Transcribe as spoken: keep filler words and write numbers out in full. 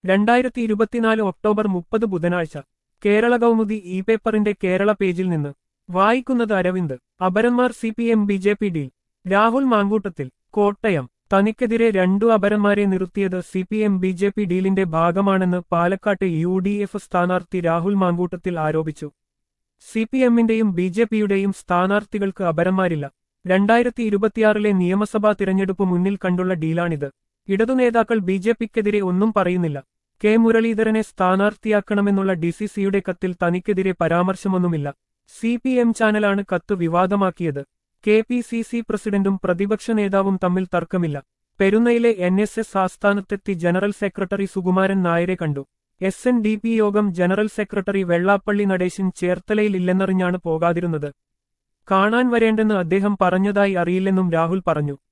രണ്ടായിരത്തി ഇരുപത്തിനാല് ഒക്ടോബർ മുപ്പത് ബുധനാഴ്ച കേരള കൗമുദി ഇ പേപ്പറിന്റെ കേരള പേജിൽ നിന്ന് വായിക്കുന്നത് അരവിന്ദ്. അപരന്മാർ C P M B J P deal. Rahul Mamkootathil. Kottayam. തനിക്കെതിരെ രണ്ടു അപരന്മാരെ നിർത്തിയത് C P M B J P ഡീലിന്റെ ഭാഗമാണെന്ന് പാലക്കാട്ട് യു ഡി എഫ് സ്ഥാനാർത്ഥി രാഹുൽ മാങ്കൂട്ടത്തിൽ ആരോപിച്ചു. സി പി എമ്മിന്റെയും ബി ജെ പിയുടെയും സ്ഥാനാർത്ഥികൾക്ക് അപരന്മാരില്ല. രണ്ടായിരത്തി ഇരുപത്തിയാറിലെ നിയമസഭാ തിരഞ്ഞെടുപ്പ് മുന്നിൽ കണ്ടുള്ള ഡീലാണിത്. ഇടതുനേതാക്കൾ ബി ജെ പിക്കെതിരെ ഒന്നും പറയുന്നില്ല. കെ മുരളീധരനെ സ്ഥാനാർത്ഥിയാക്കണമെന്നുള്ള ഡി സി സിയുടെ കത്തിൽ തനിക്കെതിരെ പരാമർശമൊന്നുമില്ല. സി പി എം ചാനലാണ് കത്ത് വിവാദമാക്കിയത്. കെ പി സി സി പ്രസിഡന്റും പ്രതിപക്ഷ നേതാവും തമ്മിൽ തർക്കമില്ല. പെരുന്നയിലെ എൻ എസ് എസ് ആസ്ഥാനത്തെത്തി ജനറൽ സെക്രട്ടറി സുകുമാരൻ നായരെ കണ്ടു. എസ് എൻ ഡി പി യോഗം ജനറൽ സെക്രട്ടറി വെള്ളാപ്പള്ളി നടേശൻ ചേർത്തലയിൽ ഇല്ലെന്നറിഞ്ഞാണ് പോകാതിരുന്നത്. കാണാൻ വരേണ്ടെന്ന് അദ്ദേഹം പറഞ്ഞതായി അറിയില്ലെന്നും രാഹുൽ പറഞ്ഞു.